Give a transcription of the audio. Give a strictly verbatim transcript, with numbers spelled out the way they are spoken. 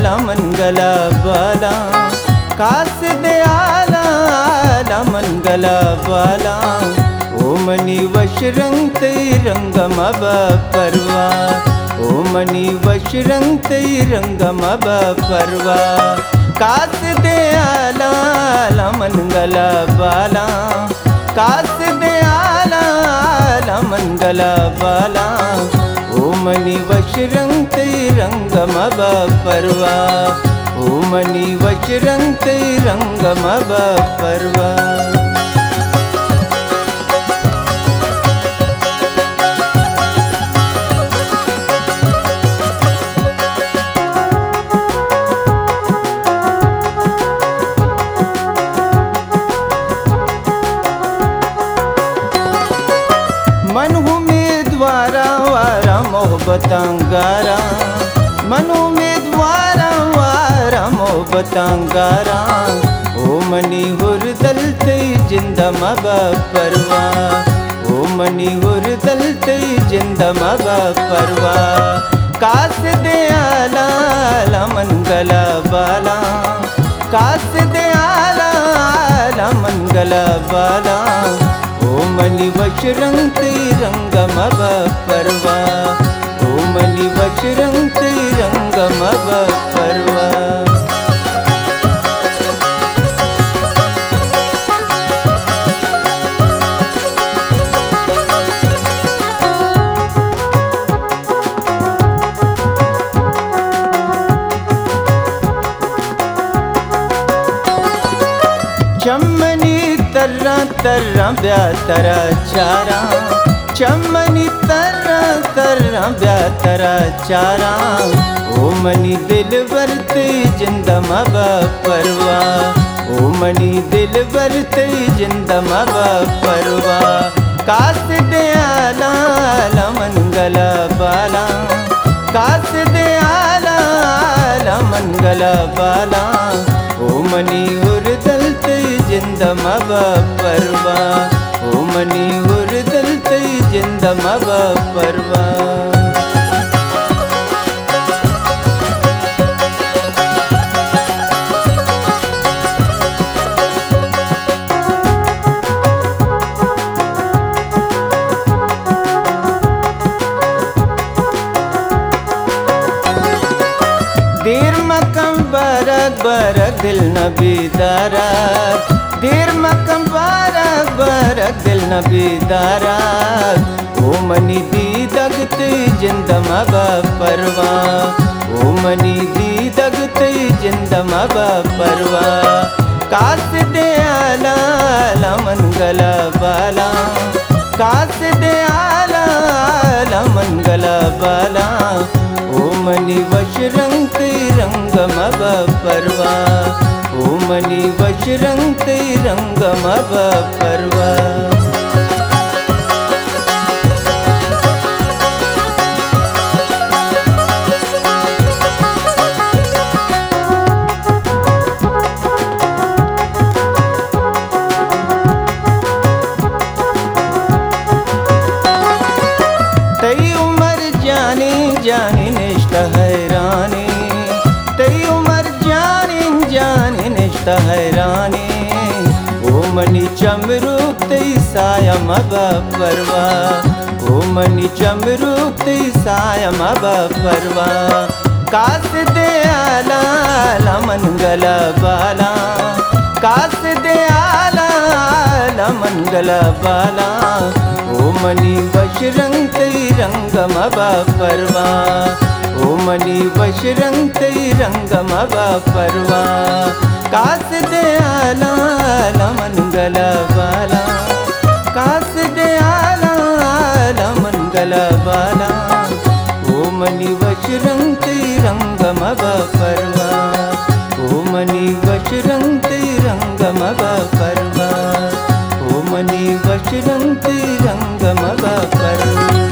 मंगल बाला कास दयाला मंगल बाला ओमनी वशरंग रंगम पर्वा ओमनी वशरंग रंगम पर्वा कास दयाला मंगल बाला कास दयाला मंगल बाला ओमनी वशरंग रंगम पर्वा ओमनी वशरंग रंगम पर्वा मनु में द्वारा वारा मोहब्बतांगारा मनु में द्वारा वारा मोहब्बतांगारा ओमनी हुरदल ते जिंदम पर्वा ओमनी हुरदल ते जिंदम पर्वा कास दयाला मंगल बाला कास दयाला मंगल बाला ओमनी वशरंग रंगम पर्वा ओमनी वशरंग रंगम पर्वा चमनी तररा तररा ब्या तरा चारा चमनी तररा तररा ब्या तरा चारा ओमनी दिल बरते जिंदम पर्वा ओमनी दिल बरते जिंदम पर्वा कास दयाला मंगल बाला कास दयाला मंगल बाला ओमनी हुरदल जिंदम पर्वा ओमनी हुरदल जिंदम पर्वा देर मकम बरक बरक दिल नबी दारा देर मकम बरक बरक दिल नबी दारा ओमनी दी दगते जिंदम पर्वा ओमनी दी दगते जिंदम पर्वा कास दयाला मंगल बाला कास दयाला मंगल बाला ओमनी वशरंग रंगम पर्वा ओमनी वशरंग रंगम पर्वा तई उमर जानी जानी निष्ठ हैरानी तई उमर जानी जानी निष्ठ हैरानी ओमनी चमरूप तई सायम पर्वा ओमनी चमरूप तई सायम पर्वा कास दयाला मंगल बाला कास दयाला मंगल बाला ओमनी वशरंग रंगम पर्वा ओमनी वशरंग रंगम पर्वा कास दयाला मंगल बाला कास दयाला मंगल बाला ओमनी वशरंग रंगम पर्वा ओमनी वशरंग रंगम पर्वा ओमनी वशरंग रंगम पर्वा।